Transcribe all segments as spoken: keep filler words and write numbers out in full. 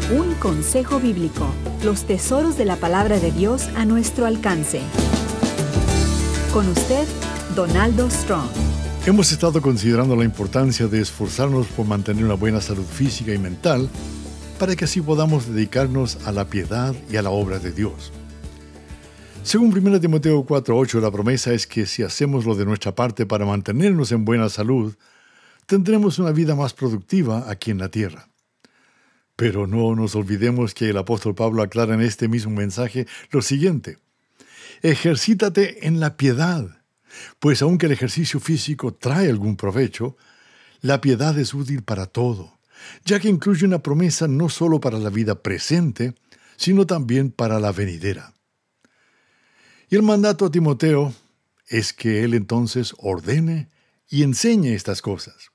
Un consejo bíblico, los tesoros de la palabra de Dios a nuestro alcance. Con usted, Donaldo Strong. Hemos estado considerando la importancia de esforzarnos por mantener una buena salud física y mental para que así podamos dedicarnos a la piedad y a la obra de Dios. Según primera Timoteo cuatro ocho, la promesa es que si hacemos lo de nuestra parte para mantenernos en buena salud, tendremos una vida más productiva aquí en la tierra. Pero no nos olvidemos que el apóstol Pablo aclara en este mismo mensaje lo siguiente: ejercítate en la piedad, pues aunque el ejercicio físico trae algún provecho, la piedad es útil para todo, ya que incluye una promesa no solo para la vida presente, sino también para la venidera. Y el mandato a Timoteo es que él entonces ordene y enseñe estas cosas.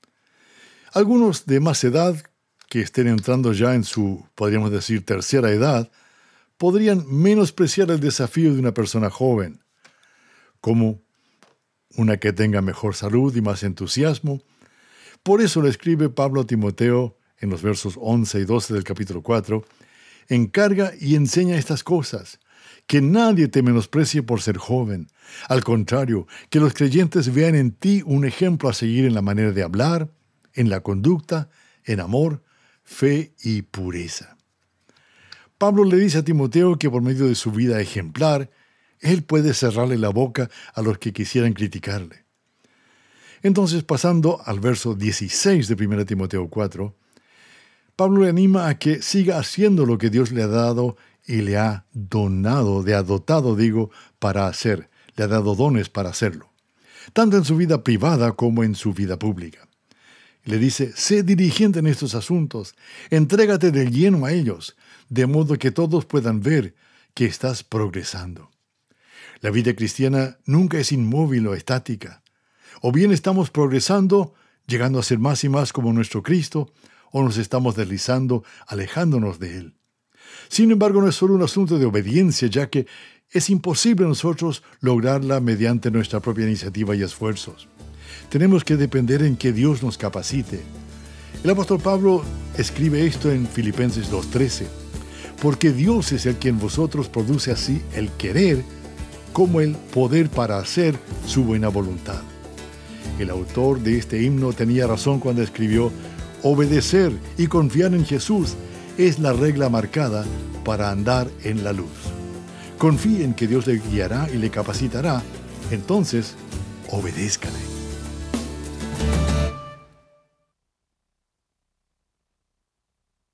Algunos de más edad, que estén entrando ya en su, podríamos decir, tercera edad, podrían menospreciar el desafío de una persona joven, como una que tenga mejor salud y más entusiasmo. Por eso le escribe Pablo a Timoteo en los versos once y doce del capítulo cuatro, encarga y enseña estas cosas, que nadie te menosprecie por ser joven. Al contrario, que los creyentes vean en ti un ejemplo a seguir en la manera de hablar, en la conducta, en amor, fe y pureza. Pablo le dice a Timoteo que por medio de su vida ejemplar, él puede cerrarle la boca a los que quisieran criticarle. Entonces, pasando al verso dieciséis de primera Timoteo cuatro, Pablo le anima a que siga haciendo lo que Dios le ha dado y le ha donado, de adotado, digo, para hacer. Le ha dado dones para hacerlo, tanto en su vida privada como en su vida pública. Le dice, sé diligente en estos asuntos, entrégate de lleno a ellos, de modo que todos puedan ver que estás progresando. La vida cristiana nunca es inmóvil o estática. O bien estamos progresando, llegando a ser más y más como nuestro Cristo, o nos estamos deslizando, alejándonos de Él. Sin embargo, no es solo un asunto de obediencia, ya que es imposible nosotros lograrla mediante nuestra propia iniciativa y esfuerzos. Tenemos que depender en que Dios nos capacite. El apóstol Pablo escribe esto en Filipenses dos trece, porque Dios es el que en vosotros produce así el querer como el poder para hacer su buena voluntad. El autor de este himno tenía razón cuando escribió, obedecer y confiar en Jesús es la regla marcada para andar en la luz. Confíe en que Dios le guiará y le capacitará, entonces obedézcale.